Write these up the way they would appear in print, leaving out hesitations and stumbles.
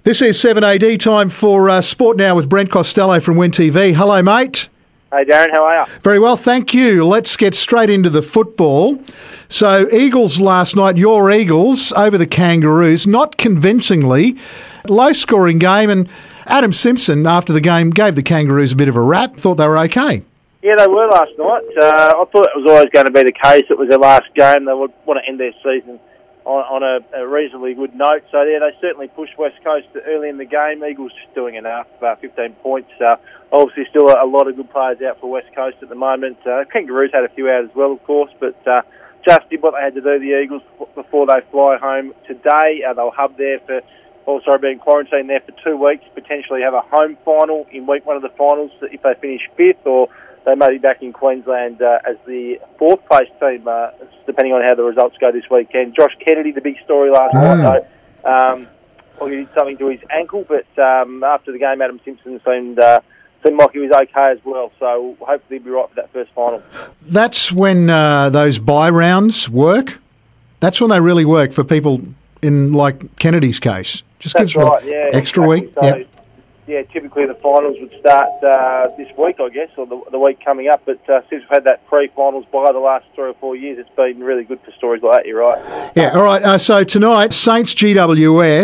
This is 7AD, time for Sport Now with Brent Costello from WIN TV. Hello, mate. Hey, Darren, how are you? Very well, thank you. Let's get straight into the football. So, Eagles last night, your Eagles over the Kangaroos, not convincingly. Low-scoring game, and Adam Simpson, after the game, gave the Kangaroos a bit of a rap, thought they were okay. Yeah, they were last night. I thought it was always going to be the case. It was their last game. They would want to end their season on a reasonably good note. So, yeah, they certainly pushed West Coast early in the game. Eagles just doing enough, 15 points. Obviously, still a lot of good players out for West Coast at the moment. Kangaroos had a few out as well, of course, but just did what they had to do, the Eagles, before they fly home today. They'll hub there being quarantined there for 2 weeks, potentially have a home final in week one of the finals if they finish fifth, or they may be back in Queensland as the fourth place team, depending on how the results go this weekend. Josh Kennedy, the big story last night, though. He did something to his ankle, but after the game, Adam Simpson seemed like he was okay as well. So hopefully he'll be right for that first final. That's when those bye rounds work. That's when they really work for people in, like, Kennedy's case. Just gives them an extra week. So, yeah, typically the finals would start this week, I guess, or the week coming up. But since we've had that pre-finals by the last 3 or 4 years, it's been really good for stories like that, you're right. Yeah, all right. So tonight, Saints GWS.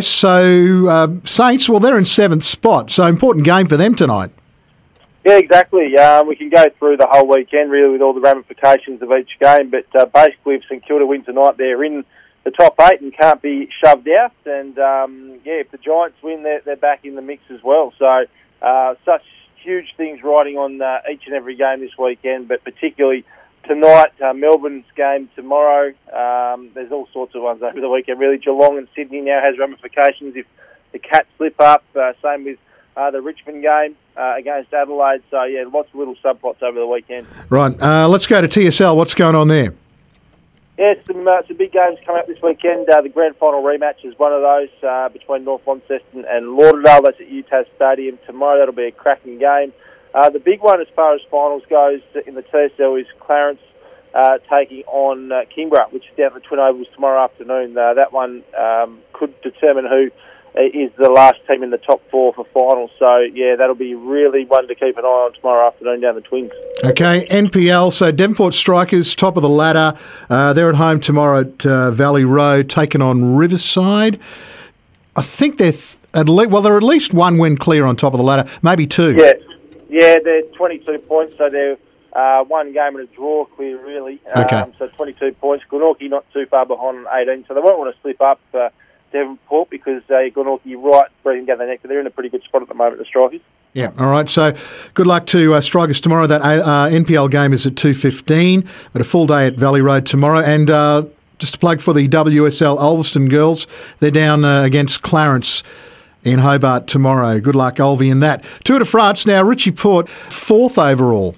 So Saints, well, they're in 7th spot. So important game for them tonight. Yeah, exactly. We can go through the whole weekend, really, with all the ramifications of each game. But basically, if St Kilda win tonight, they're in the top 8 and can't be shoved out. And, if the Giants win, they're back in the mix as well. So such huge things riding on each and every game this weekend, but particularly tonight, Melbourne's game tomorrow. There's all sorts of ones over the weekend, really. Geelong and Sydney now has ramifications if the Cats slip up. Same with the Richmond game against Adelaide. So, yeah, lots of little subplots over the weekend. Right. Let's go to TSL. What's going on there? Yeah, some big games coming up this weekend. The grand final rematch is one of those between North Launceston and Lauderdale. That's at UTAS Stadium tomorrow. That'll be a cracking game. The big one as far as finals goes in the TSL is Clarence taking on Kingborough, which is down at the Twin Ovals tomorrow afternoon. That one could determine who is the last team in the top 4 for finals. So, yeah, that'll be really one to keep an eye on tomorrow afternoon down the Twins. Okay, NPL, so Devonport Strikers, top of the ladder. They're at home tomorrow at Valley Road, taking on Riverside. I think they're they're at least one win clear on top of the ladder, maybe 2. Yeah, they're 22 points, so they're one game and a draw clear, really. Okay. So 22 points. Glenorchy not too far behind on 18, so they won't want to slip up Devonport because Glenorchy right breathing down the neck, but they're in a pretty good spot at the moment, the Strikers. Yeah, all right. So good luck to Strikers tomorrow. That NPL game is at 2:15, but a full day at Valley Road tomorrow. And just a plug for the WSL Ulverston girls. They're down against Clarence in Hobart tomorrow. Good luck, Ulvie, in that. Tour de France now. Richie Porte, 4th overall.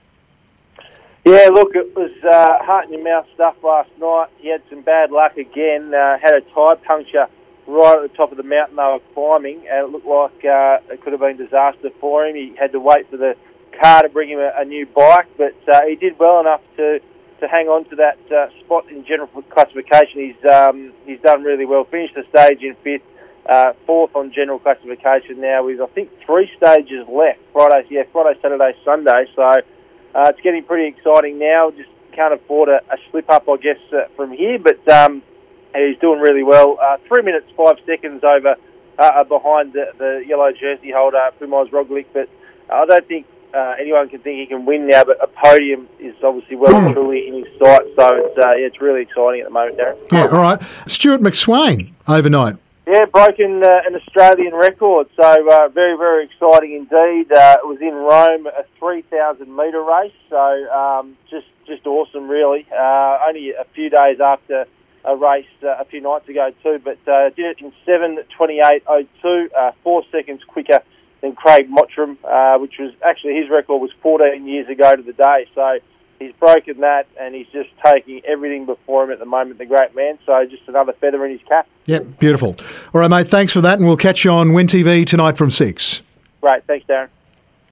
Yeah, look, it was heart-in-your-mouth stuff last night. He had some bad luck again. Had a tyre puncture right at the top of the mountain they were climbing, and it looked like it could have been a disaster for him. He had to wait for the car to bring him a new bike, but he did well enough to hang on to that spot in general classification. He's done really well. Finished the stage in 5th, 4th on general classification now with, I think, 3 stages left. Friday, Saturday, Sunday. So it's getting pretty exciting now. Just can't afford a slip-up, I guess, from here. But he's doing really well. 3 minutes, 5 seconds over behind the yellow jersey holder, Primoz Roglic. But I don't think anyone can think he can win now. But a podium is obviously well and truly in his sight. So it's really exciting at the moment, Darren. Yeah, all right. Stuart McSwain overnight. Yeah, broken an Australian record, so very, very exciting indeed. It was in Rome, a 3,000-metre race, so just awesome, really. Only a few days after a race a few nights ago too, but did it in 7:28:02, 4 seconds quicker than Craig Mottram, which was actually his record was 14 years ago to the day. So he's broken that, and he's just taking everything before him at the moment, the great man. So just another feather in his cap. Yep, beautiful. All right, mate, thanks for that, and we'll catch you on WIN TV tonight from 6. Great, thanks, Darren.